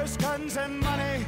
Cars, guns, and money.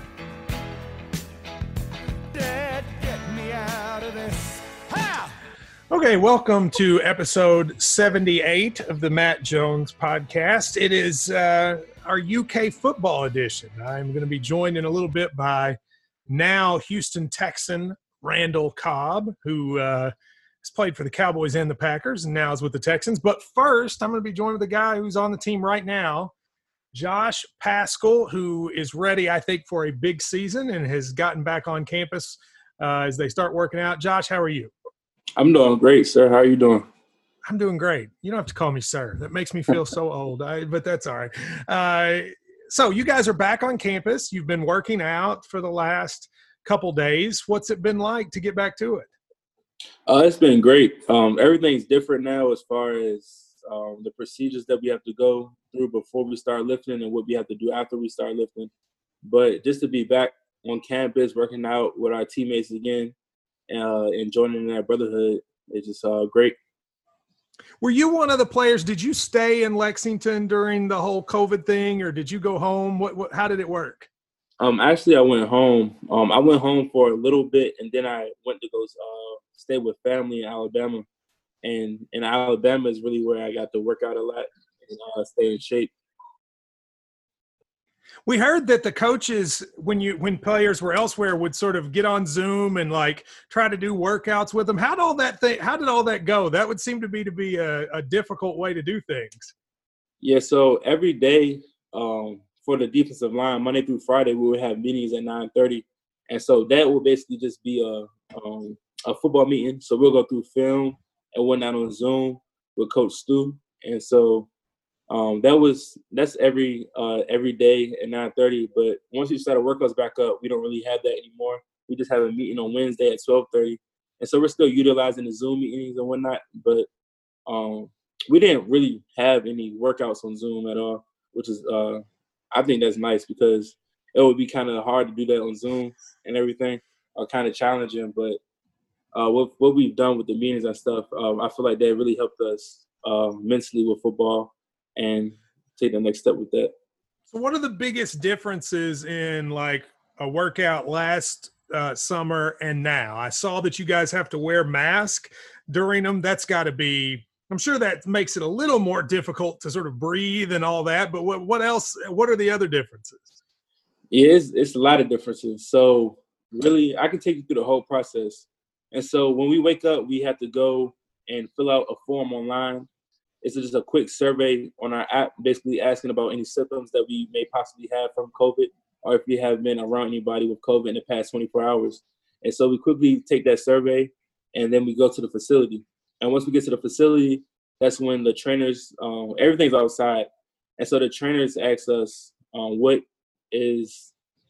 Dad, get me out of this. Ha! Okay, welcome to episode 78 of the Matt Jones podcast. It is our UK football edition. I'm going to be joined in a little bit by now Houston Texan Randall Cobb, who has played for the Cowboys and the Packers and now is with the Texans. But first, I'm going to be joined with a guy who's on the team right now, Josh Paschal, who is ready, I think, for a big season and has gotten back on campus as they start working out. Josh, how are you? I'm doing great, sir. How are you doing? I'm doing great. You don't have to call me sir. That makes me feel so old, but that's all right. So you guys are back on campus. You've been working out for the last couple days. What's it been like to get back to it? It's been great. Everything's different now as far as the procedures that we have to go through before we start lifting and what we have to do after we start lifting. But just to be back on campus, working out with our teammates again, and joining in that brotherhood is just great. Were you one of the players? Did you stay in Lexington during the whole COVID thing, or did you go home? How did it work? Actually, I went home. I went home for a little bit, and then I went to go stay with family in Alabama. And in Alabama is really where I got to work out a lot and stay in shape. We heard that the coaches, when players were elsewhere, would sort of get on Zoom and like try to do workouts with them. How did all that go? That would seem to be a difficult way to do things. Yeah, so every day for the defensive line, Monday through Friday, we would have meetings at 9:30, and so that will basically just be a football meeting. So we'll go through film and whatnot on Zoom with Coach Stu, and so that's every day at 9:30. But once we start our workouts back up, we don't really have that anymore. We just have a meeting on Wednesday at 12:30, and so we're still utilizing the Zoom meetings and whatnot. But we didn't really have any workouts on Zoom at all, which is I think that's nice because it would be kind of hard to do that on Zoom and everything, or kind of challenging. But what we've done with the meetings and stuff, I feel like that really helped us mentally with football and take the next step with that. So what are the biggest differences in like a workout last summer and now? I saw that you guys have to wear masks during them. That's got to be, I'm sure that makes it a little more difficult to sort of breathe and all that, but what else, what are the other differences? Yeah, it's a lot of differences. So really, I can take you through the whole process. And so when we wake up, we have to go and fill out a form online. It's just a quick survey on our app, basically asking about any symptoms that we may possibly have from COVID, or if we have been around anybody with COVID in the past 24 hours. And so we quickly take that survey, and then we go to the facility. And once we get to the facility, that's when the trainers, everything's outside. And so the trainers ask us, what is,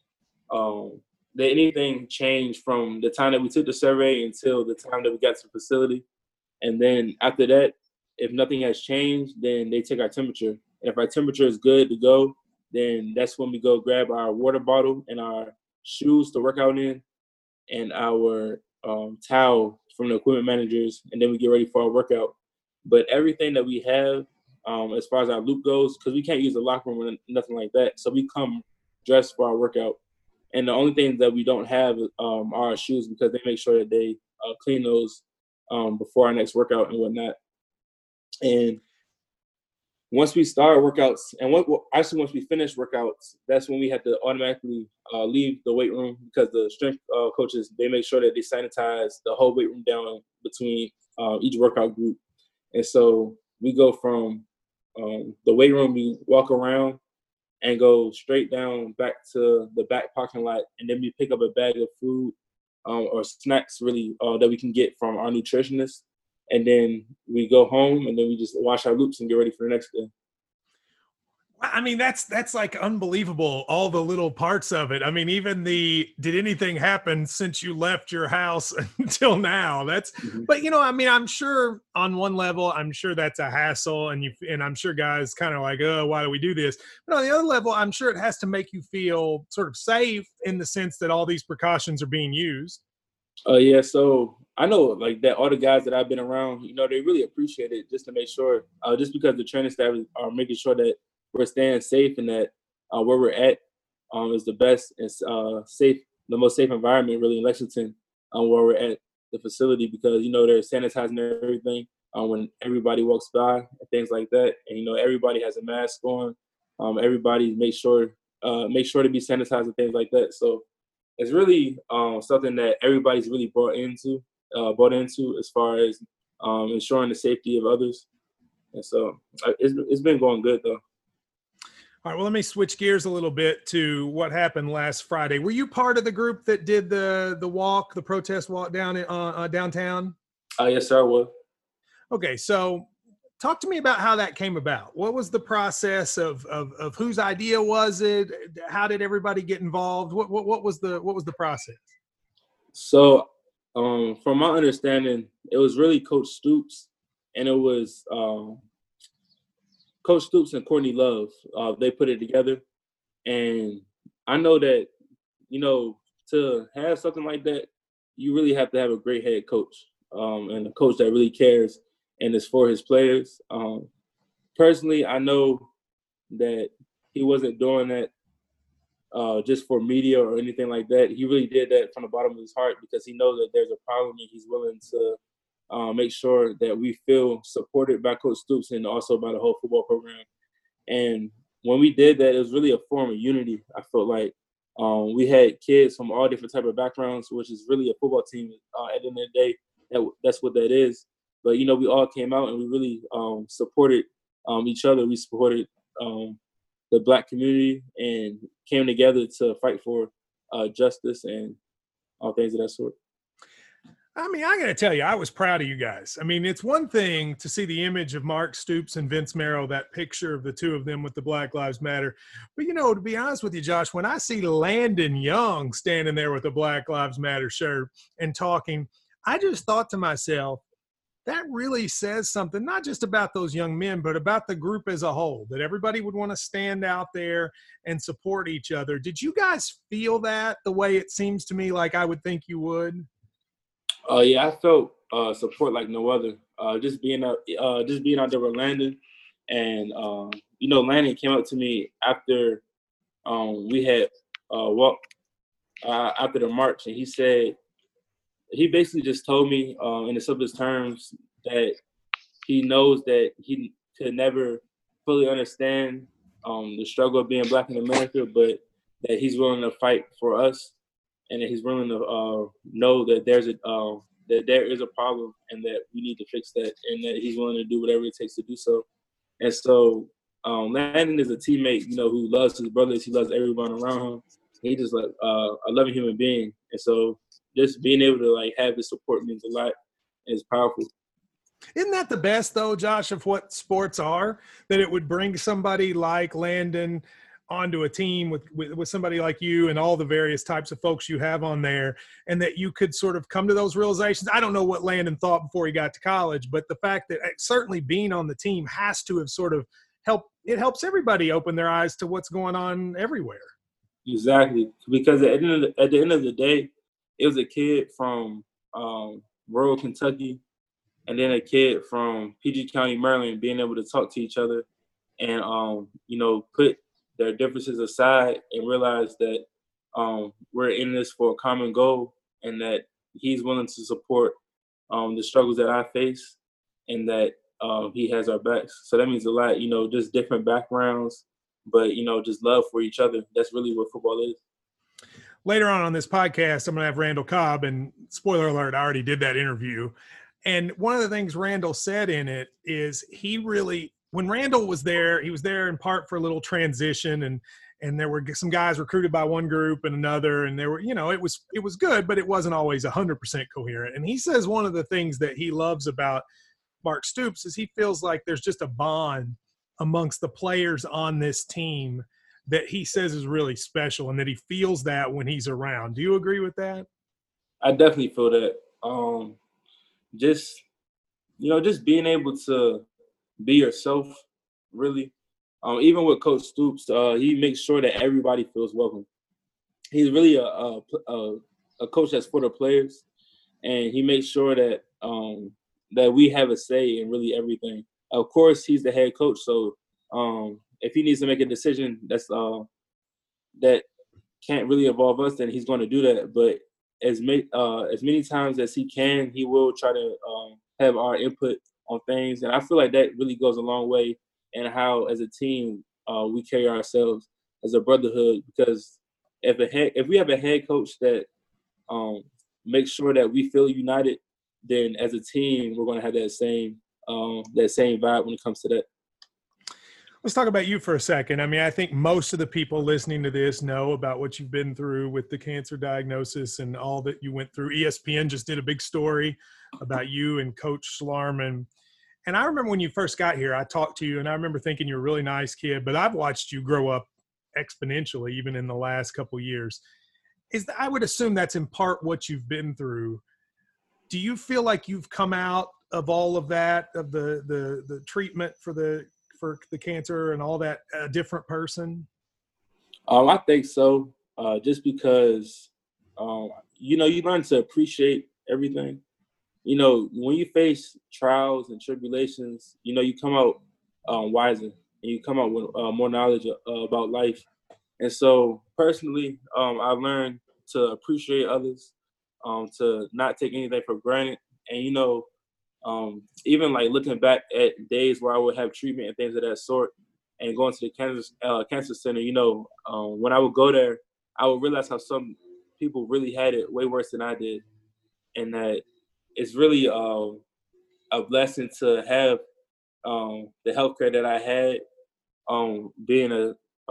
did anything change from the time that we took the survey until the time that we got to the facility? And then after that, if nothing has changed, then they take our temperature. And if our temperature is good to go, then that's when we go grab our water bottle and our shoes to work out in and our towel from the equipment managers, and then we get ready for our workout. But everything that we have as far as our loop goes, because we can't use the locker room or nothing like that, so we come dressed for our workout. And the only thing that we don't have are our shoes, because they make sure that they clean those before our next workout and whatnot. And once we start workouts, and once we finish workouts, that's when we have to automatically leave the weight room, because the strength coaches, they make sure that they sanitize the whole weight room down between each workout group. And so we go from the weight room, we walk around and go straight down back to the back parking lot, and then we pick up a bag of food or snacks really that we can get from our nutritionist. And then we go home, and then we just wash our loops and get ready for the next day. I mean, that's like unbelievable, all the little parts of it. I mean, even did anything happen since you left your house until now? But I mean, I'm sure on one level, I'm sure that's a hassle, and I'm sure guys kind of like, oh, why do we do this? But on the other level, I'm sure it has to make you feel sort of safe in the sense that all these precautions are being used. Yeah, so I know like that all the guys that I've been around, they really appreciate it, just to make sure, just because the training staff are making sure that we're staying safe and that where we're at, is the best and safe, the most safe environment really in Lexington, where we're at the facility, because they're sanitizing everything when everybody walks by and things like that, and everybody has a mask on. Everybody makes sure to be sanitized and things like that. So it's really something that everybody's really bought into as far as ensuring the safety of others. And so it's been going good though. All right, well, let me switch gears a little bit to what happened last Friday. Were you part of the group that did the protest walk down in downtown? Yes, sir, I was. Okay, so talk to me about how that came about. What was the process of whose idea was it? How did everybody get involved? What was the process? So, from my understanding, it was really Coach Stoops, and it was Coach Stoops and Courtney Love. They put it together, and I know that to have something like that, you really have to have a great head coach, and a coach that really cares and is for his players. Personally, I know that he wasn't doing that just for media or anything like that. He really did that from the bottom of his heart because he knows that there's a problem and he's willing to make sure that we feel supported by Coach Stoops and also by the whole football program. And when we did that, it was really a form of unity. I felt like we had kids from all different type of backgrounds, which is really a football team at the end of the day. That's what that is. But, we all came out and we really supported each other. We supported the Black community and came together to fight for justice and all things of that sort. I mean, I got to tell you, I was proud of you guys. I mean, it's one thing to see the image of Mark Stoops and Vince Merrill, that picture of the two of them with the Black Lives Matter. But, to be honest with you, Josh, when I see Landon Young standing there with a Black Lives Matter shirt and talking, I just thought to myself, that really says something, not just about those young men, but about the group as a whole, that everybody would want to stand out there and support each other. Did you guys feel that the way it seems to me like I would think you would? Yeah, I felt support like no other. Just being out there with Landon, and Landon came up to me after we had walked after the march, and he basically just told me in the simplest terms that he knows that he could never fully understand the struggle of being Black in America, but that he's willing to fight for us, and that he's willing to know that there is a problem and that we need to fix that, and that he's willing to do whatever it takes to do so. And so Landon is a teammate, who loves his brothers. He loves everyone around him. He's just like a loving human being. And so just being able to have his support means a lot. It's powerful. Isn't that the best, though, Josh, of what sports are? That it would bring somebody like Landon onto a team with somebody like you and all the various types of folks you have on there, and that you could sort of come to those realizations. I don't know what Landon thought before he got to college, but the fact that certainly being on the team has to have sort of helped. It helps everybody open their eyes to what's going on everywhere. Exactly, because at the end of the day, it was a kid from rural Kentucky and then a kid from PG County, Maryland, being able to talk to each other and, put their differences aside and realize that we're in this for a common goal, and that he's willing to support the struggles that I face, and that he has our backs. So that means a lot, just different backgrounds, but, just love for each other. That's really what football is. Later on this podcast, I'm going to have Randall Cobb, and spoiler alert, I already did that interview. And one of the things Randall said in it is when Randall was there, he was there in part for a little transition, and there were some guys recruited by one group and another, and there were, it was good, but it wasn't always 100% coherent. And he says one of the things that he loves about Mark Stoops is he feels like there's just a bond amongst the players on this team that he says is really special, and that he feels that when he's around. Do you agree with that? I definitely feel that. Just being able to be yourself, really. Even with Coach Stoops, he makes sure that everybody feels welcome. He's really a coach that's for the players, and he makes sure that that we have a say in really everything. Of course, he's the head coach, so if he needs to make a decision that can't really involve us, then he's going to do that. But as many times as he can, he will try to have our input on things. And I feel like that really goes a long way in how, as a team, we carry ourselves as a brotherhood. Because if we have a head coach that makes sure that we feel united, then as a team, we're going to have that same vibe when it comes to that. Let's talk about you for a second. I mean, I think most of the people listening to this know about what you've been through with the cancer diagnosis and all that you went through. ESPN just did a big story about you and Coach Schlarman. And I remember when you first got here, I talked to you, and I remember thinking you're a really nice kid, but I've watched you grow up exponentially even in the last couple of years. I would assume that's in part what you've been through. Do you feel like you've come out of all of that, of the treatment for the cancer and all that, a different person? I think so. Just because, you learn to appreciate everything. When you face trials and tribulations, you come out wiser, and you come out with more knowledge about life. And so personally, I've learned to appreciate others, to not take anything for granted. And, even like looking back at days where I would have treatment and things of that sort and going to the cancer center, when I would go there, I would realize how some people really had it way worse than I did. And that it's really a blessing to have the healthcare that I had, being a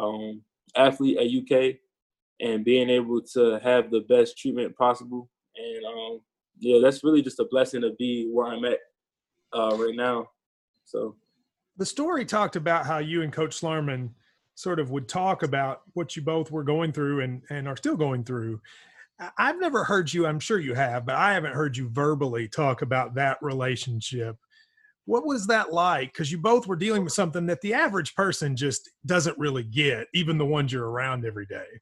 athlete at UK and being able to have the best treatment possible. And that's really just a blessing to be where I'm at right now. So the story talked about how you and Coach Schlarman sort of would talk about what you both were going through and are still going through. I've never heard you, I'm sure you have, but I haven't heard you verbally talk about that relationship. What was that like? Because you both were dealing with something that the average person just doesn't really get, even the ones you're around every day.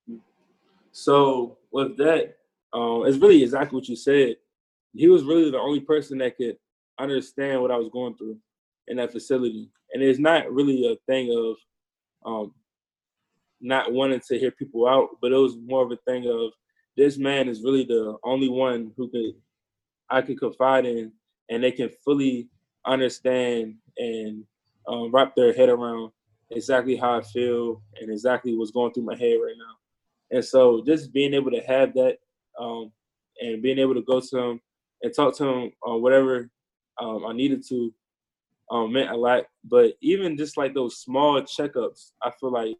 So with that, it's really exactly what you said. He was really the only person that could understand what I was going through in that facility. And it's not really a thing of not wanting to hear people out, but it was more of a thing of, this man is really the only one I could confide in, and they can fully understand and wrap their head around exactly how I feel and exactly what's going through my head right now. And so just being able to have that and being able to go to him and talk to him on whatever I needed to meant a lot. But even just like those small checkups, I feel like,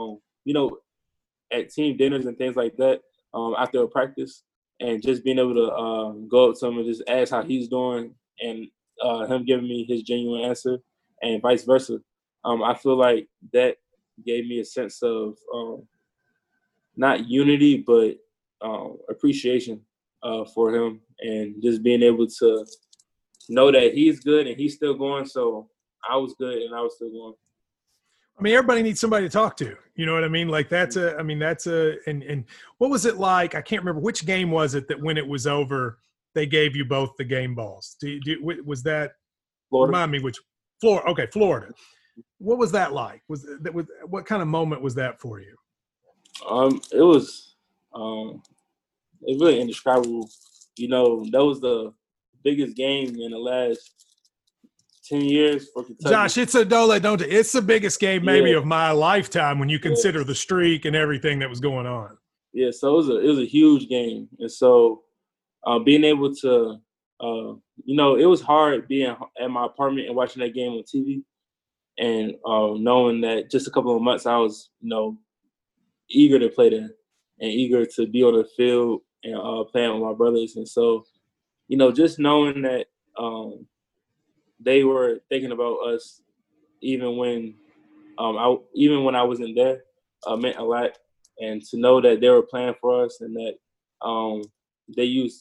at team dinners and things like that, after a practice, and just being able to go up to him and just ask how he's doing, and him giving me his genuine answer, and vice versa. I feel like that gave me a sense of not unity, but appreciation for him, and just being able to know that he's good and he's still going. So I was good and I was still going. I mean, everybody needs somebody to talk to. You know what I mean? Like and what was it like? I can't remember which game was it that when it was over, they gave you both the game balls. Was that Florida? Remind me which Florida? Okay, Florida. What was that like? What kind of moment was that for you? It was really indescribable. That was the biggest game in the last 10 years for Kentucky. Josh, it's the biggest game maybe of my lifetime when you consider the streak and everything that was going on. Yeah, so it was a huge game. And so being able to, it was hard being at my apartment and watching that game on TV, and knowing that just a couple of months I was, eager to play there and eager to be on the field and playing with my brothers. And so, just knowing that they were thinking about us even when I wasn't there meant a lot. And to know that they were playing for us, and that they used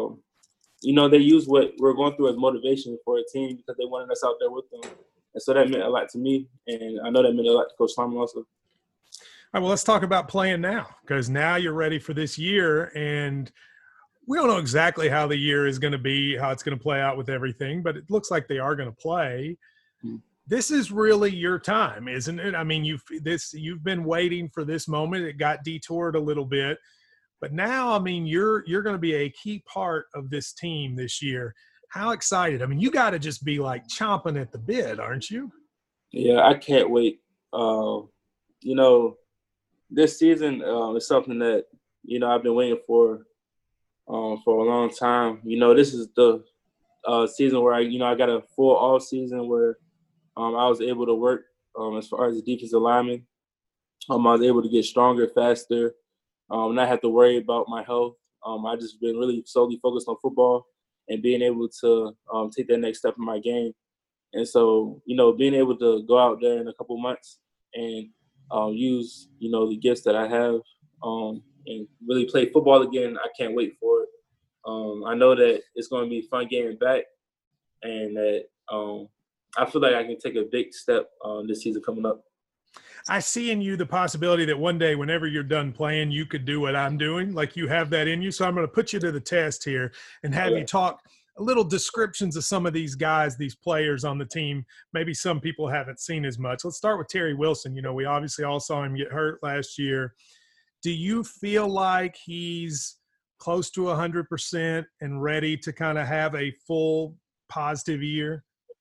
what we're going through as motivation for a team, because they wanted us out there with them. And so that meant a lot to me, and I know that meant a lot to Coach Schlarman also. All right, well, let's talk about playing now, because now you're ready for this year, and we don't know exactly how the year is going to be, how it's going to play out with everything, but it looks like they are going to play. this is really your time, isn't it? I mean, you've been waiting for this moment. It got detoured a little bit, but now, I mean, you're going to be a key part of this team this year. How excited? I mean, you got to just be like chomping at the bit, aren't you? Yeah, I can't wait. You know, this season is something that, I've been waiting for a long time. This is the season where I got a full off season where I was able to work as far as the defensive lineman. I was able to get stronger, faster, not have to worry about my health. I just been really solely focused on football and being able to take that next step in my game. And so, being able to go out there in a couple months and use, the gifts that I have and really play football again, I can't wait for it. I know that it's going to be fun getting back, and that I feel like I can take a big step this season coming up. I see in you the possibility that one day, whenever you're done playing, you could do what I'm doing. Like, you have that in you. So I'm going to put you to the test here and have you talk a little descriptions of some of these guys, these players on the team. Maybe some people haven't seen as much. Let's start with Terry Wilson. We obviously all saw him get hurt last year. Do you feel like he's close to 100% and ready to kind of have a full positive year?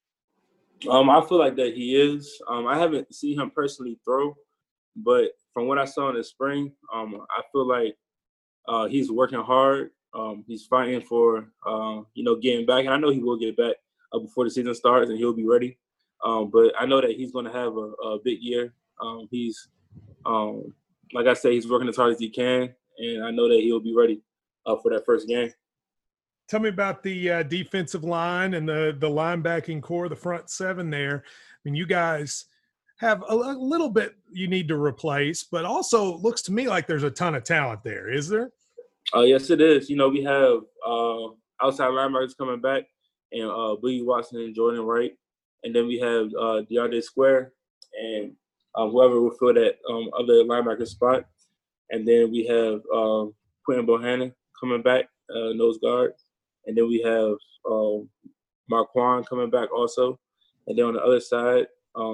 I feel like that he is. I haven't seen him personally throw, but from what I saw in the spring, I feel like he's working hard. He's fighting for, getting back. And I know he will get back before the season starts and he'll be ready. But I know that he's going to have a big year. He's, like I said, he's working as hard as he can. And I know that he'll be ready for that first game. Tell me about the defensive line and the linebacking core, the front seven there. I mean, you guys have a little bit you need to replace, but also looks to me like there's a ton of talent there. Is there? Yes, it is. We have outside linebackers coming back, and Boogie Watson and Jordan Wright. And then we have DeAndre Square and whoever will fill that other linebacker spot. And then we have Quentin Bohanna coming back, nose guard. And then we have Marquand coming back also. And then on the other side,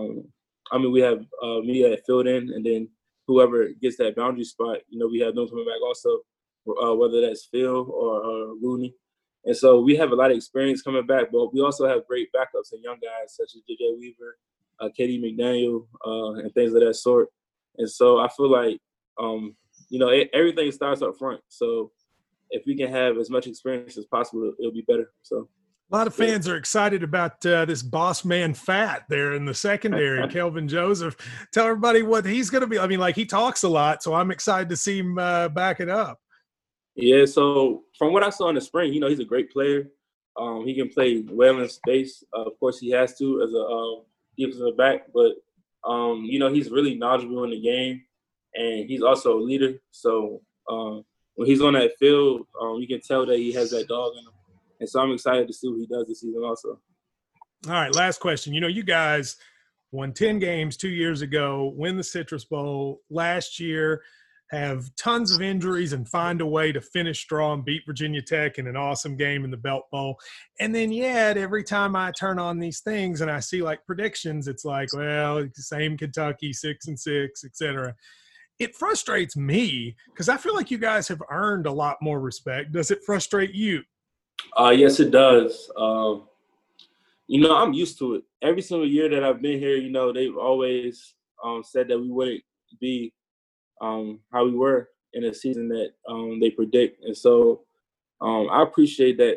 we have me at filled in, and then whoever gets that boundary spot, we have them coming back also, whether that's Phil or Rooney. And so we have a lot of experience coming back, but we also have great backups and young guys such as J.J. Weaver, Katie McDaniel, and things of that sort. And so I feel like, everything starts up front. So if we can have as much experience as possible, it'll be better. So a lot of fans are excited about this boss man Fat there in the secondary, Kelvin Joseph. Tell everybody what he's going to be. I mean, like, he talks a lot, so I'm excited to see him back it up. Yeah, so from what I saw in the spring, he's a great player. He can play well in space. Of course, he has to as a defensive back, but, he's really knowledgeable in the game, and he's also a leader. So when he's on that field, you can tell that he has that dog in him. And so I'm excited to see what he does this season also. All right, last question. You guys won 10 games 2 years ago, win the Citrus Bowl last year, have tons of injuries and find a way to finish strong, beat Virginia Tech in an awesome game in the Belt Bowl. And then yet every time I turn on these things and I see like predictions, it's like, well, same Kentucky, 6-6, et cetera. It frustrates me because I feel like you guys have earned a lot more respect. Does it frustrate you? Yes, it does. I'm used to it. Every single year that I've been here, they've always said that we wouldn't be how we were in a season that they predict. And so I appreciate that,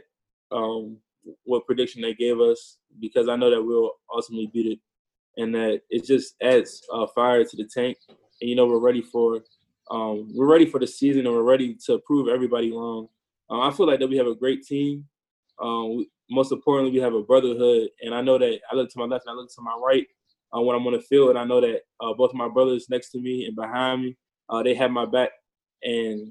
what prediction they gave us, because I know that we'll ultimately beat it, and that it just adds fire to the tank. And, we're ready for the season, and we're ready to prove everybody wrong. I feel like that we have a great team. Most importantly, we have a brotherhood. And I know that I look to my left and I look to my right when I'm on the field, and I know that both of my brothers next to me and behind me, they have my back. And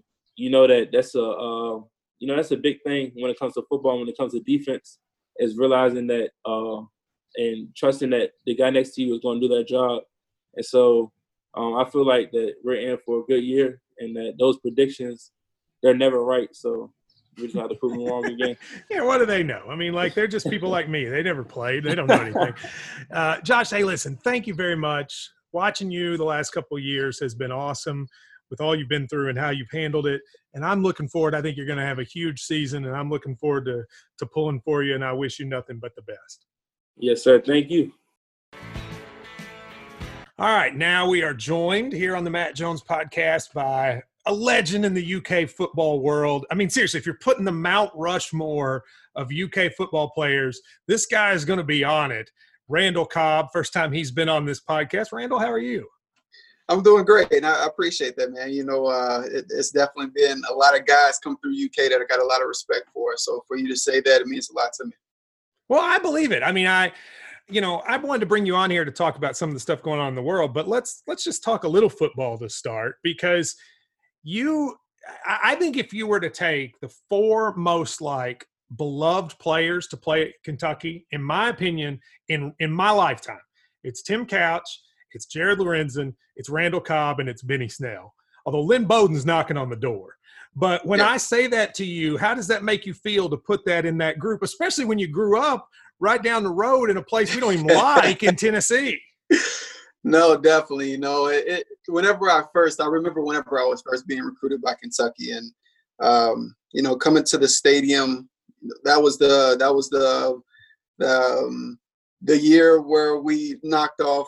that's a big thing when it comes to football, when it comes to defense, is realizing that and trusting that the guy next to you is going to do that job. And so I feel like that we're in for a good year, and that those predictions, they're never right. So We just have to prove them wrong again. Yeah, what do they know? I mean, like, they're just people like me. They never played. They don't know anything. Josh, hey, listen, thank you very much. Watching you the last couple of years has been awesome with all you've been through and how you've handled it. And I'm looking forward. I think you're going to have a huge season, and I'm looking forward to pulling for you, and I wish you nothing but the best. Yes, sir. Thank you. All right, now we are joined here on the Matt Jones podcast by a legend in the UK football world. I mean, seriously, if you're putting the Mount Rushmore of UK football players, this guy is going to be on it. Randall Cobb, first time he's been on this podcast. Randall, how are you? I'm doing great, and I appreciate that, man. You know, it's definitely been a lot of guys come through UK that I got a lot of respect for. So for you to say that, it means a lot to me. Well, I believe it. I mean, I wanted to bring you on here to talk about some of the stuff going on in the world, but let's just talk a little football to start, because I think if you were to take the four most like beloved players to play at Kentucky, in my opinion, in my lifetime, it's Tim Couch, it's Jared Lorenzen, it's Randall Cobb, and it's Benny Snell. Although Lynn Bowden's knocking on the door. But when I say that to you, how does that make you feel to put that in that group, especially when you grew up right down the road in a place we don't even like in Tennessee? No, definitely. You know, whenever I remember whenever I was first being recruited by Kentucky, and you know, coming to the stadium, that was the year where we knocked off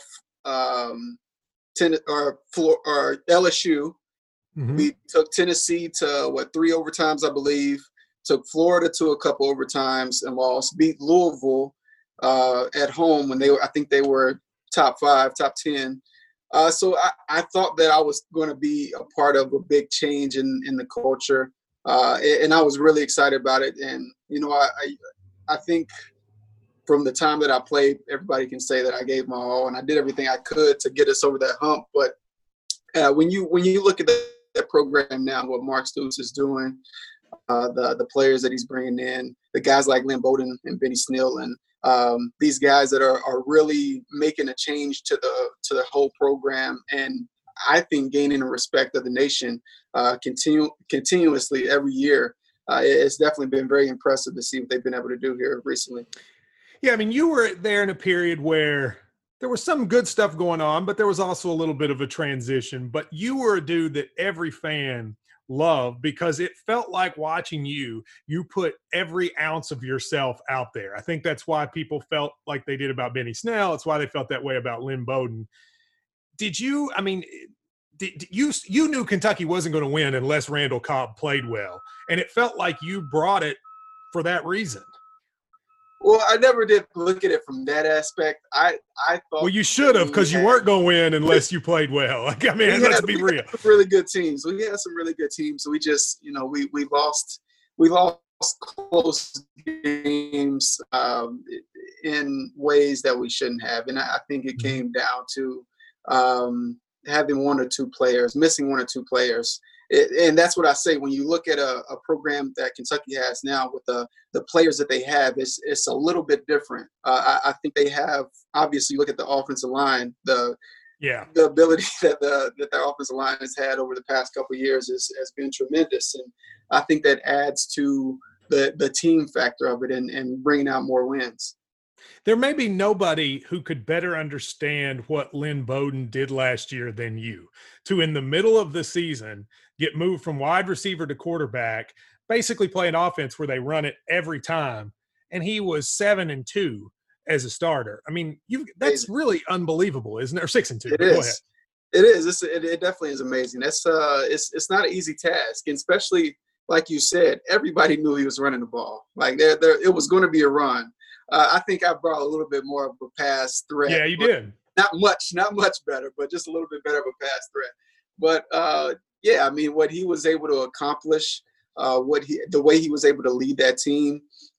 LSU. Mm-hmm. We took Tennessee to 3 overtimes, I believe. Took Florida to a couple overtimes and lost. Beat Louisville at home when I think they were top 5, top 10. So I thought that I was going to be a part of a big change in the culture, and I was really excited about it. And you know, I think from the time that I played, everybody can say that I gave my all and I did everything I could to get us over that hump. But when you look at that program now, what Mark Stoops is doing, the players that he's bringing in, the guys like Lynn Bowden and Benny Snell, and these guys that are really making a change to the whole program, and I think gaining the respect of the nation continuously every year. It's definitely been very impressive to see what they've been able to do here recently. Yeah, I mean, you were there in a period where there was some good stuff going on, but there was also a little bit of a transition. But you were a dude that every fan loved because it felt like watching you put every ounce of yourself out there. I think that's why people felt like they did about Benny Snell. It's why they felt that way about Lynn Bowden. You knew Kentucky wasn't going to win unless Randall Cobb played well, and it felt like you brought it for that reason. Well, I never did look at it from that aspect. I thought. Well, you should have, because you weren't going to win unless you played well. Like, I mean, let's be real. Really good teams. We had some really good teams. We just, you know, we lost close games in ways that we shouldn't have, and I think it came down to having missing one or two players. And that's what I say when you look at a program that Kentucky has now with the players that they have, it's a little bit different. I think they have, obviously, look at the offensive line, the ability that their offensive line has had over the past couple of years has been tremendous, and I think that adds to the team factor of it and bringing out more wins. There may be nobody who could better understand what Lynn Bowden did last year than you, to in the middle of the season get moved from wide receiver to quarterback, basically play an offense where they run it every time. And he was 7-2 as a starter. I mean, that's really unbelievable, isn't it? Or 6-2. It is. It is. It definitely is amazing. It's not an easy task, and especially like you said, everybody knew he was running the ball. Like it was going to be a run. I think I brought a little bit more of a pass threat. Yeah, you did. Not much better, but just a little bit better of a pass threat. But I mean, what he was able to accomplish, the way he was able to lead that team,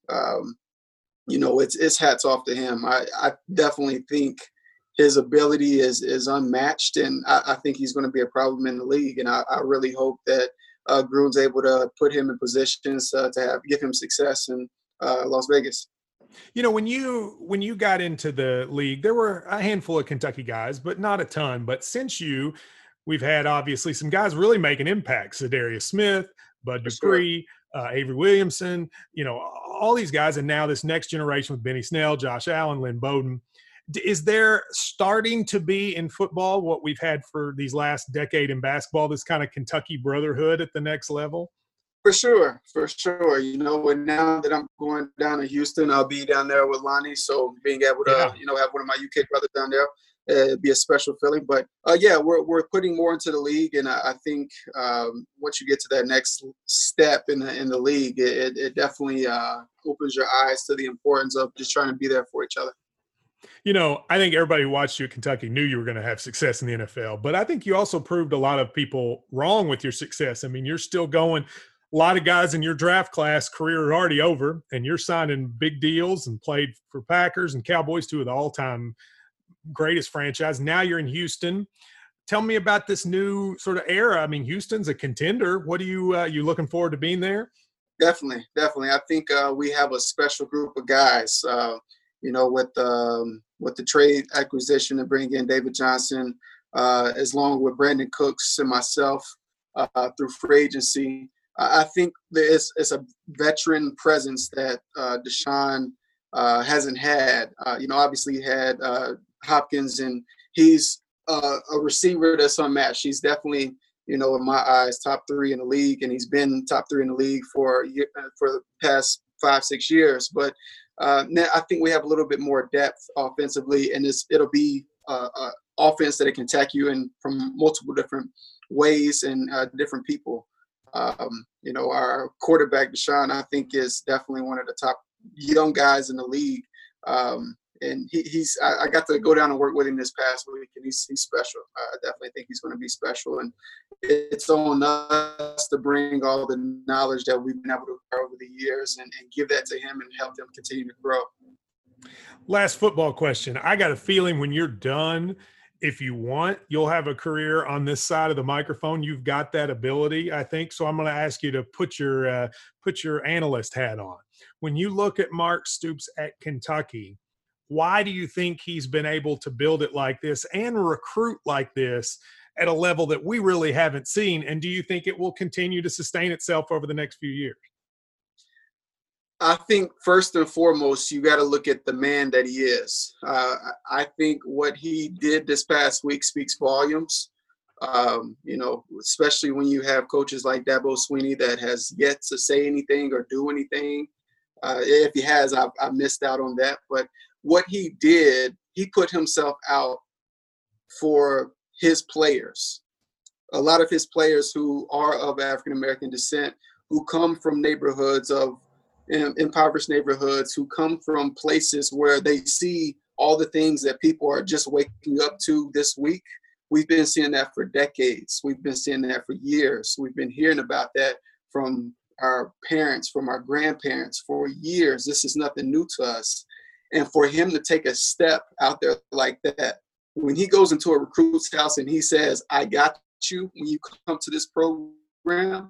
you know, it's hats off to him. I definitely think his ability is unmatched, and I think he's going to be a problem in the league. And I really hope that Gruden's able to put him in positions to give him success in Las Vegas. You know, when you got into the league, there were a handful of Kentucky guys, but not a ton. But since we've had obviously some guys really making impacts. Za'Darius Smith, Bud For sure. Dupree, Avery Williamson, all these guys. And now this next generation with Benny Snell, Josh Allen, Lynn Bowden. Is there starting to be in football what we've had for these last decade in basketball, this kind of Kentucky brotherhood at the next level? For sure, for sure. And now that I'm going down to Houston, I'll be down there with Lonnie. So being able to, have one of my UK brothers down there, it'd be a special feeling. But we're putting more into the league, and I think once you get to that next step in the league, it definitely opens your eyes to the importance of just trying to be there for each other. I think everybody who watched you at Kentucky knew you were going to have success in the NFL, but I think you also proved a lot of people wrong with your success. I mean, you're still going. A lot of guys in your draft class career are already over, and you're signing big deals and played for Packers and Cowboys, two of the all-time greatest franchise. Now you're in Houston. Tell me about this new sort of era. I mean, Houston's a contender. What are you looking forward to being there? Definitely. I think we have a special group of guys. With the trade acquisition and bringing in David Johnson, as long with Brandon Cooks and myself through free agency. I think it's a veteran presence that Deshaun hasn't had. Obviously he had Hopkins, and he's a receiver that's unmatched. He's definitely, in my eyes, top 3 in the league, and he's been top 3 in the league for the past 5-6 years. But now I think we have a little bit more depth offensively, and it'll be an offense that it can attack you in from multiple different ways and different people. Our quarterback, Deshaun, I think is definitely one of the top young guys in the league. And I got to go down and work with him this past week, and he's special. I definitely think he's going to be special. And it's on us to bring all the knowledge that we've been able to acquire over the years and give that to him and help him continue to grow. Last football question. I got a feeling when you're done, if you want, you'll have a career on this side of the microphone. You've got that ability, I think. So I'm going to ask you to put your analyst hat on. When you look at Mark Stoops at Kentucky, why do you think he's been able to build it like this and recruit like this at a level that we really haven't seen? And do you think it will continue to sustain itself over the next few years? I think first and foremost, you got to look at the man that he is. I think what he did this past week speaks volumes, especially when you have coaches like Dabo Swinney that has yet to say anything or do anything. If he has, I missed out on that. But what he did, he put himself out for his players. A lot of his players who are of African-American descent, who come from neighborhoods of impoverished neighborhoods, who come from places where they see all the things that people are just waking up to this week. We've been seeing that for decades. We've been seeing that for years. We've been hearing about that from our parents, from our grandparents for years. This is nothing new to us. And for him to take a step out there like that, when he goes into a recruit's house and he says, I got you when you come to this program,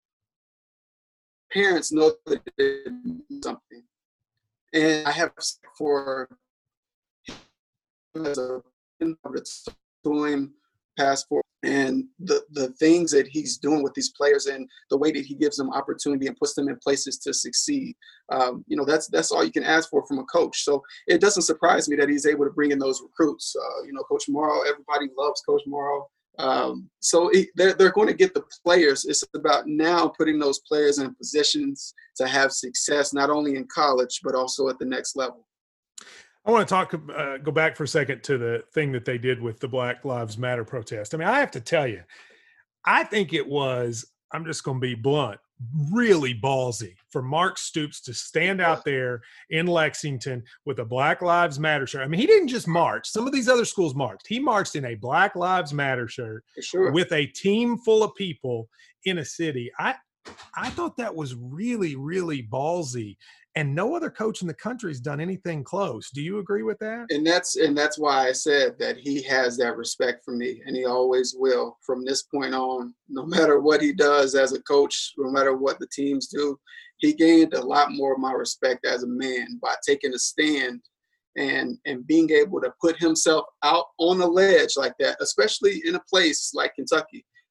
parents know that they're doing something. And I have for him as a to passport and the things that he's doing with these players and the way that he gives them opportunity and puts them in places to succeed. That's all you can ask for from a coach. So it doesn't surprise me that he's able to bring in those recruits. Coach Morrow, everybody loves Coach Morrow. They're going to get the players. It's about now putting those players in positions to have success, not only in college, but also at the next level. I want to go back for a second to the thing that they did with the Black Lives Matter protest. I mean, I have to tell you, I think it was, I'm just going to be blunt, really ballsy for Mark Stoops to stand out there in Lexington with a Black Lives Matter shirt. I mean, he didn't just march. Some of these other schools marched. He marched in a Black Lives Matter shirt with a team full of people in a city. I thought that was really, really ballsy. And no other coach in the country has done anything close. Do you agree with that? And that's why I said that he has that respect for me, and he always will from this point on. No matter what he does as a coach, no matter what the teams do, he gained a lot more of my respect as a man by taking a stand and being able to put himself out on a ledge like that, especially in a place like Kentucky.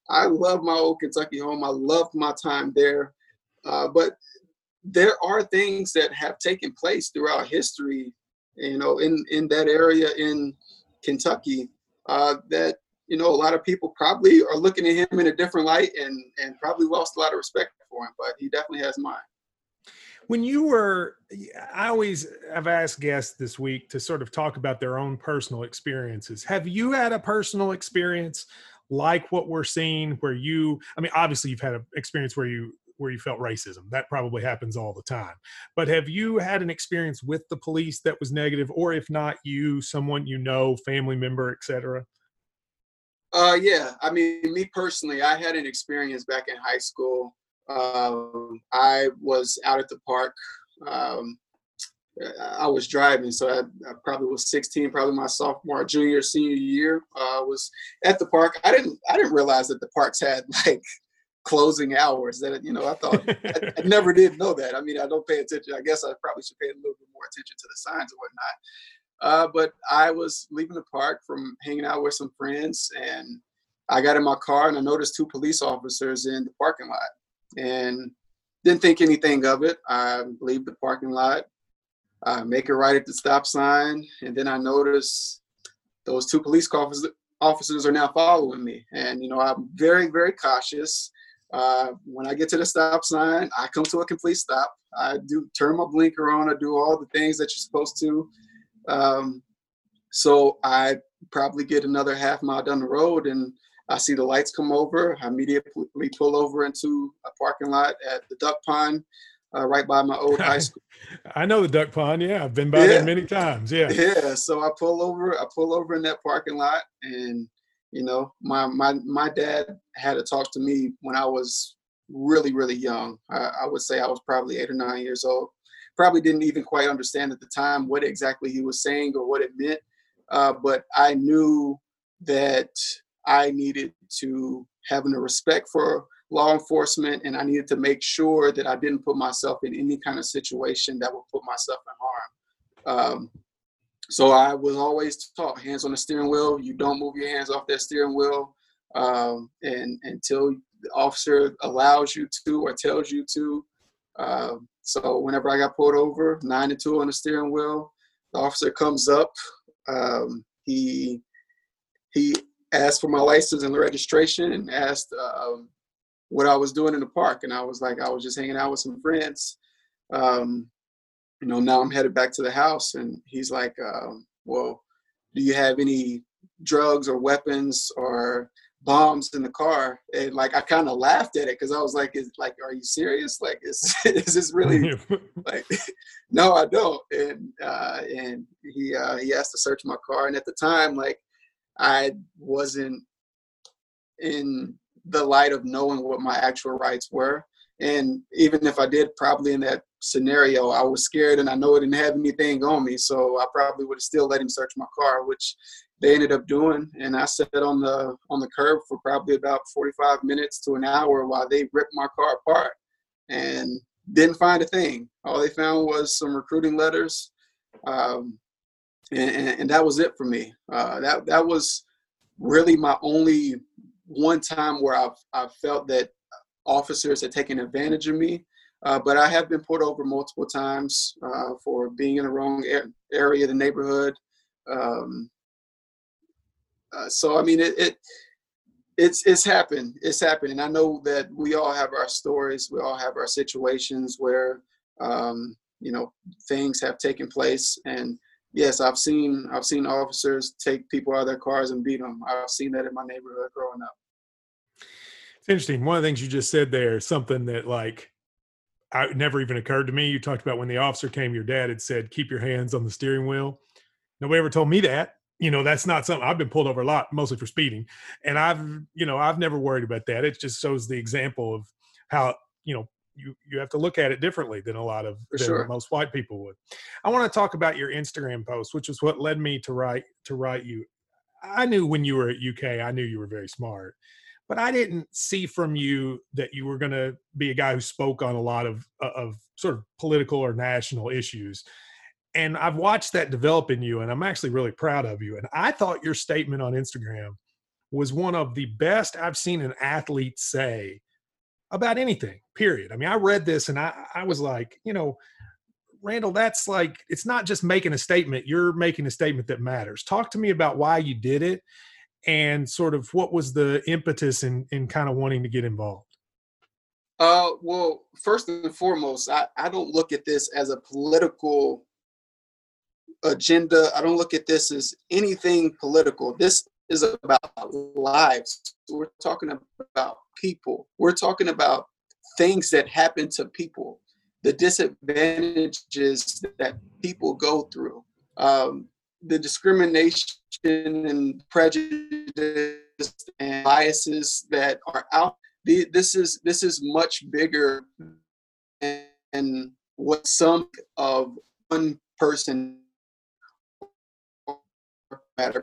I love my old Kentucky home. I loved my time there. But there are things that have taken place throughout history, in that area in Kentucky, that, a lot of people probably are looking at him in a different light and probably lost a lot of respect for him, but he definitely has mine. When I always have asked guests this week to sort of talk about their own personal experiences. Have you had a personal experience like what we're seeing where obviously you've had an experience where you felt racism. That probably happens all the time. But have you had an experience with the police that was negative, or if not you, someone family member, et cetera? Yeah. I mean, me personally, I had an experience back in high school. I was out at the park. I was driving, so I probably was 16, probably my sophomore, junior, senior year. Was at the park. I didn't realize that the parks had like closing hours. That I thought I never did know that. I mean, I don't pay attention. I guess I probably should pay a little bit more attention to the signs and whatnot. But I was leaving the park from hanging out with some friends, and I got in my car and I noticed 2 police officers in the parking lot. And didn't think anything of it. I leave the parking lot, make a right at the stop sign, and then I notice those 2 police officers are now following me. And I'm very, very cautious. When I get to the stop sign, I come to a complete stop. I do turn my blinker on. I do all the things that you're supposed to. So I probably get another half mile down the road, and I see the lights come over. I immediately pull over into a parking lot at the Duck Pond, right by my old high school. I know the Duck Pond. Yeah, I've been by there many times. Yeah. Yeah. So I pull over in that parking lot, and my dad had to talk to me when I was really, really young. I would say I was probably 8 or 9 years old. Probably didn't even quite understand at the time what exactly he was saying or what it meant. But I knew that I needed to have a respect for law enforcement, and I needed to make sure that I didn't put myself in any kind of situation that would put myself in harm. So I was always taught, hands on the steering wheel. You don't move your hands off that steering wheel, and until the officer allows you to or tells you to. So whenever I got pulled over, 9 and 2 on the steering wheel, the officer comes up. He asked for my license and registration and asked what I was doing in the park. And I was like, I was just hanging out with some friends. Now I'm headed back to the house. And he's like, well, do you have any drugs or weapons or bombs in the car? And like, I kind of laughed at it because I was like, are you serious? Like, is this really like, no, I don't. And he asked to search my car. And at the time, like, I wasn't in the light of knowing what my actual rights were. And even if I did, probably in that scenario, I was scared and I know I didn't have anything on me. So I probably would have still let him search my car, which they ended up doing. And I sat on the curb for probably about 45 minutes to an hour while they ripped my car apart and didn't find a thing. All they found was some recruiting letters. And that was it for me. That was really my only one time where I felt that officers had taken advantage of me. But I have been pulled over multiple times for being in the wrong area of the neighborhood. So I mean, it's happened. It's happened, and I know that we all have our stories. We all have our situations where things have taken place. And yes, I've seen officers take people out of their cars and beat them. I've seen that in my neighborhood growing up. It's interesting. One of the things you just said there is something that it never even occurred to me. You talked about when the officer came, your dad had said, keep your hands on the steering wheel. Nobody ever told me that. That's not something. I've been pulled over a lot, mostly for speeding. And I've never worried about that. It just shows the example of how, you have to look at it differently than most white people would. I want to talk about your Instagram post, which is what led me to write you. I knew when you were at UK, I knew you were very smart, but I didn't see from you that you were going to be a guy who spoke on a lot of sort of political or national issues. And I've watched that develop in you, and I'm actually really proud of you. And I thought your statement on Instagram was one of the best I've seen an athlete say about anything, period. I mean, I read this and I was like, Randall, that's like, it's not just making a statement. You're making a statement that matters. Talk to me about why you did it and sort of what was the impetus in kind of wanting to get involved. Well, first and foremost, I don't look at this as a political agenda. I don't look at this as anything political. This is about lives. We're talking about people. We're talking about things that happen to people, the disadvantages that people go through, the discrimination and prejudice and biases that are out. This is much bigger than what some of one person matter.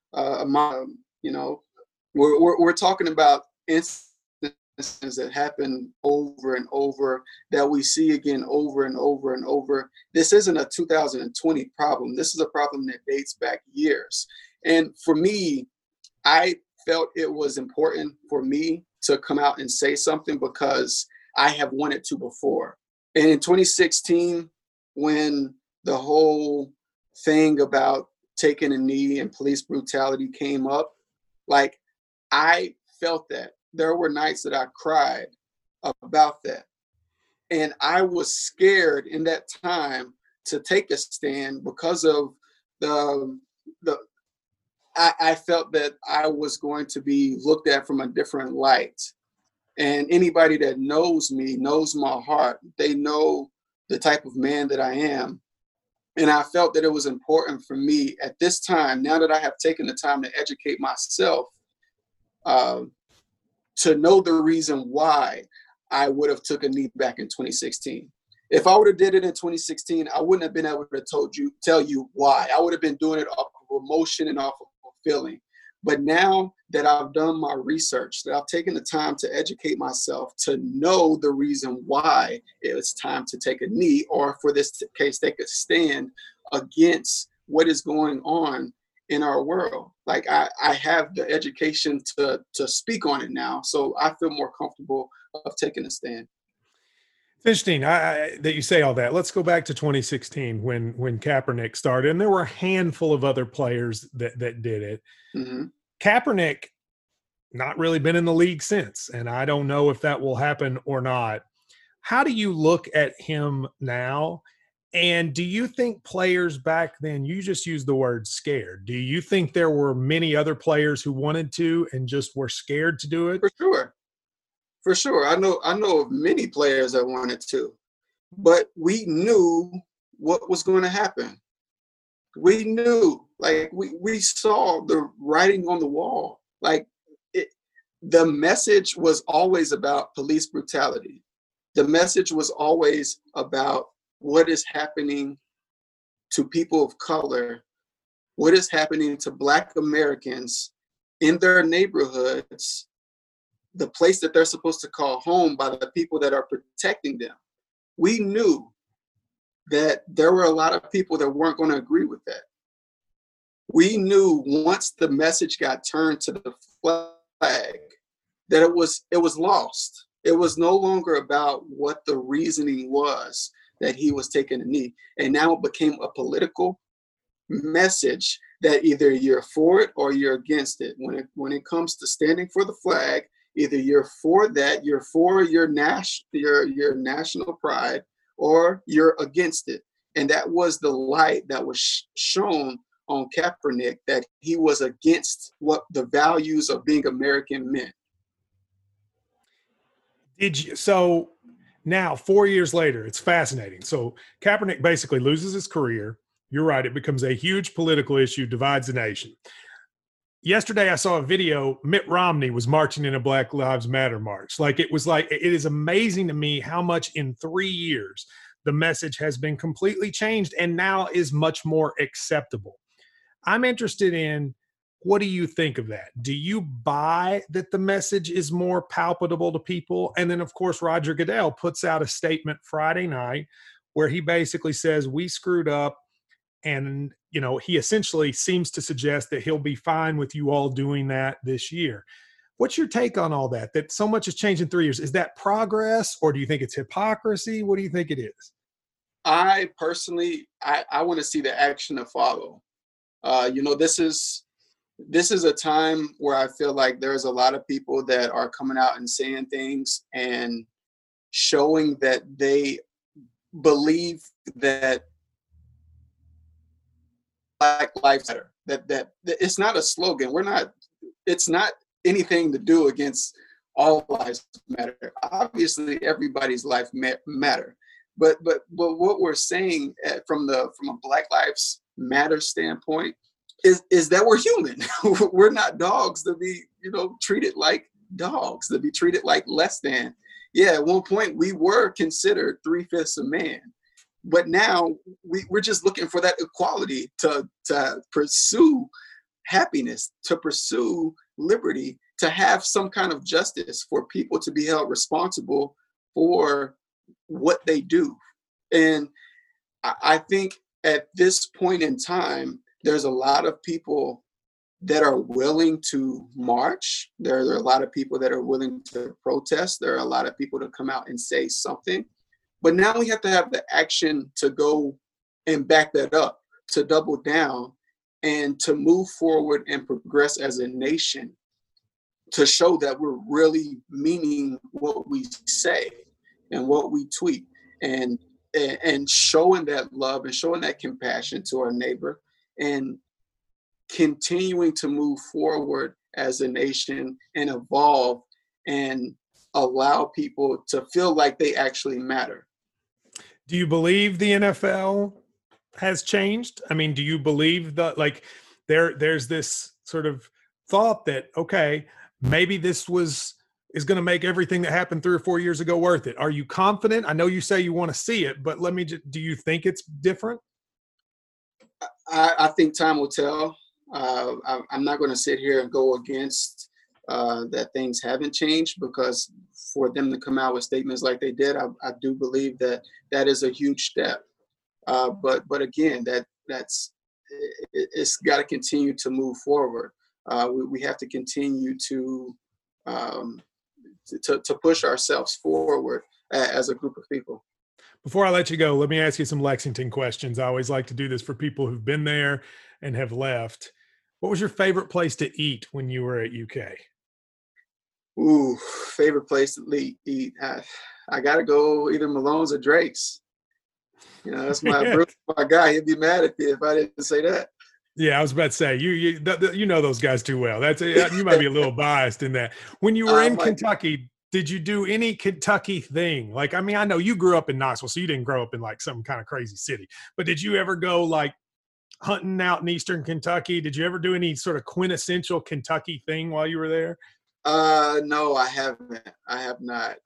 We're talking about instances that happen over and over, that we see again over and over and over. This isn't a 2020 problem. This is a problem that dates back years. And for me, I felt it was important for me to come out and say something because I have wanted to before. And in 2016, when the whole thing about taking a knee and police brutality came up, like, I felt that. There were nights that I cried about that. And I was scared in that time to take a stand because of I felt that I was going to be looked at from a different light. And anybody that knows me, knows my heart, they know the type of man that I am. And I felt that it was important for me at this time, now that I have taken the time to educate myself, to know the reason why I would have took a knee back in 2016. If I would have did it in 2016, I wouldn't have been able to tell you why. I would have been doing it off of emotion and off of feeling. But now that I've done my research, that I've taken the time to educate myself, to know the reason why it's time to take a knee, or for this case, take a stand against what is going on in our world. Like, I have the education to speak on it now. So I feel more comfortable of taking a stand. It's interesting that you say all that. Let's go back to 2016 when Kaepernick started, and there were a handful of other players that did it. Mm-hmm. Kaepernick not really been in the league since, and I don't know if that will happen or not. How do you look at him now? And do you think players back then, you just used the word scared, do you think there were many other players who wanted to and just were scared to do it? For sure. I know of many players that wanted to, but we knew what was going to happen. We knew, like, we saw the writing on the wall. Like, the message was always about police brutality. The message was always about what is happening to people of color, what is happening to Black Americans in their neighborhoods, the place that they're supposed to call home by the people that are protecting them. We knew that there were a lot of people that weren't going to agree with that. We knew once the message got turned to the flag that it was lost. It was no longer about what the reasoning was that he was taking a knee. And now it became a political message that either you're for it or you're against it. When it comes to standing for the flag, either you're for that, you're for your national pride, or you're against it. And that was the light that was shown on Kaepernick, that he was against what the values of being American meant. So now, 4 years later, it's fascinating. So Kaepernick basically loses his career. You're right. It becomes a huge political issue, divides the nation. Yesterday, I saw a video. Mitt Romney was marching in a Black Lives Matter march. It is amazing to me how much in 3 years the message has been completely changed and now is much more acceptable. I'm interested in, what do you think of that? Do you buy that the message is more palpable to people? And then, of course, Roger Goodell puts out a statement Friday night where he basically says, we screwed up. And, he essentially seems to suggest that he'll be fine with you all doing that this year. What's your take on all that? That so much has changed in 3 years. Is that progress, or do you think it's hypocrisy? What do you think it is? I personally, I want to see the action to follow. This is a time where I feel like there's a lot of people that are coming out and saying things and showing that they believe that Black Lives Matter. That it's not a slogan. It's not anything to do against all lives matter. Obviously, everybody's life matter. But what we're saying from a Black Lives Matter standpoint is that we're human. We're not dogs to be, treated like dogs, to be treated like less than. Yeah, at one point we were considered 3/5 of man, but now we're just looking for that equality to pursue happiness, to pursue liberty, to have some kind of justice for people to be held responsible for what they do. And I think at this point in time, there's a lot of people that are willing to march. There are a lot of people that are willing to protest. There are a lot of people to come out and say something. But now we have to have the action to go and back that up, to double down, and to move forward and progress as a nation, to show that we're really meaning what we say and what we tweet, and showing that love and showing that compassion to our neighbor, and continuing to move forward as a nation and evolve and allow people to feel like they actually matter. Do you believe the NFL has changed? I mean, do you believe that, like, there's this sort of thought that, okay, maybe this is going to make everything that happened 3 or 4 years ago worth it? Are you confident? I know you say you want to see it, but do you think it's different? I think time will tell. I'm not going to sit here and go against that things haven't changed, because for them to come out with statements like they did, I do believe that is a huge step. But again, it's got to continue to move forward. We have to continue to push ourselves forward as a group of people. Before I let you go, let me ask you some Lexington questions. I always like to do this for people who've been there and have left. What was your favorite place to eat when you were at UK? Ooh, favorite place to eat. I got to go either Malone's or Drake's. That's my guy. He'd be mad at me if I didn't say that. Yeah, I was about to say, you know those guys too well. You might be a little biased in that. When you were in Kentucky, did you do any Kentucky thing? Like, I mean, I know you grew up in Knoxville, so you didn't grow up in like some kind of crazy city. But did you ever go like hunting out in Eastern Kentucky? Did you ever do any sort of quintessential Kentucky thing while you were there? No, I haven't. I have not.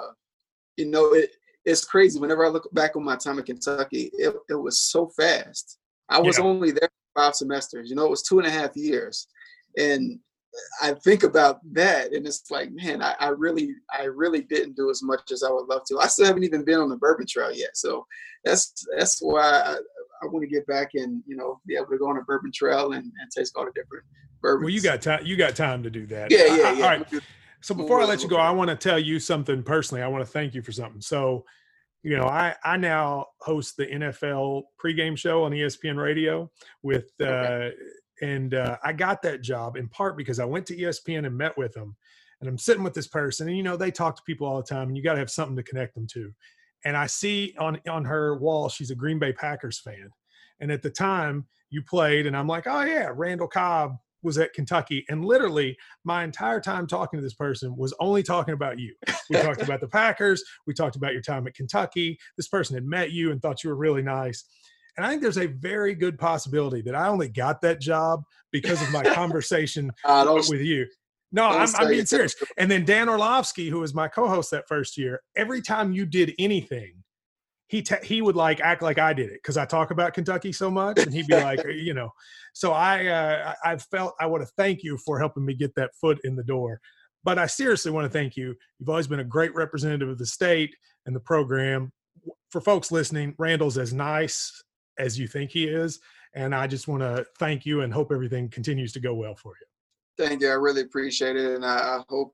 It's crazy. Whenever I look back on my time in Kentucky, it was so fast. I was only there for 5 semesters. It was 2.5 years. And I think about that, and it's like, man, I really didn't do as much as I would love to. I still haven't even been on the Bourbon Trail yet. So that's why I want to get back and, be able to go on a Bourbon Trail and taste all the different bourbons. Well, you got time to do that. Yeah. All right. So before I let you go, I want to tell you something personally. I want to thank you for something. So, I now host the NFL pregame show on ESPN Radio with, and I got that job in part because I went to ESPN and met with them, and I'm sitting with this person, and they talk to people all the time, and you got to have something to connect them to. And I see on her wall, she's a Green Bay Packers fan. And at the time you played, and I'm like, oh yeah, Randall Cobb was at Kentucky. And literally my entire time talking to this person was only talking about you. We talked about the Packers. We talked about your time at Kentucky. This person had met you and thought you were really nice. And I think there's a very good possibility that I only got that job because of my conversation with you. No, I'm being serious. And then Dan Orlovsky, who was my co-host that first year, every time you did anything, he would like act like I did it because I talk about Kentucky so much, and he'd be like, So I felt I want to thank you for helping me get that foot in the door. But I seriously want to thank you. You've always been a great representative of the state and the program. For folks listening, Randall's as nice as you think he is. And I just want to thank you and hope everything continues to go well for you. Thank you. I really appreciate it. And I hope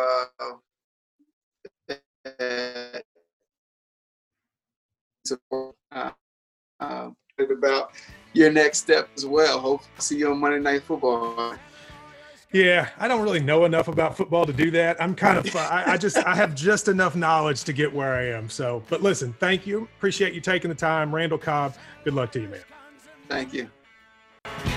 about your next step as well. Hope to see you on Monday Night Football. Yeah, I don't really know enough about football to do that. I'm kind of, I have just enough knowledge to get where I am. So, but listen, thank you. Appreciate you taking the time. Randall Cobb, good luck to you, man. Thank you.